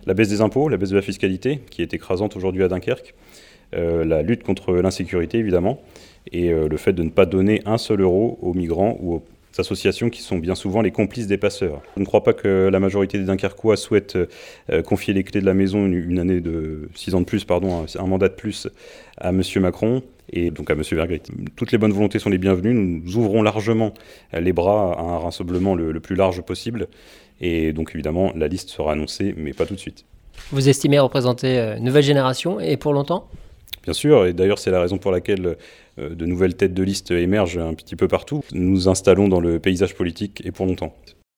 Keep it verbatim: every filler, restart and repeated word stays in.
La baisse des impôts, la baisse de la fiscalité, qui est écrasante aujourd'hui à Dunkerque, euh, la lutte contre l'insécurité évidemment, et euh, le fait de ne pas donner un seul euro aux migrants ou aux associations qui sont bien souvent les complices des passeurs. Je ne crois pas que la majorité des Dunkerquois souhaitent euh, confier les clés de la maison une, une année de six ans de plus, pardon, un, un mandat de plus à M. Macron et donc à M. Vergrit. Toutes les bonnes volontés sont les bienvenues. Nous ouvrons largement les bras à un rassemblement le, le plus large possible. Et donc évidemment, la liste sera annoncée, mais pas tout de suite. Vous estimez représenter une nouvelle génération et pour longtemps ? Bien sûr, et d'ailleurs c'est la raison pour laquelle euh, de nouvelles têtes de liste émergent un petit peu partout. Nous nous installons dans le paysage politique et pour longtemps.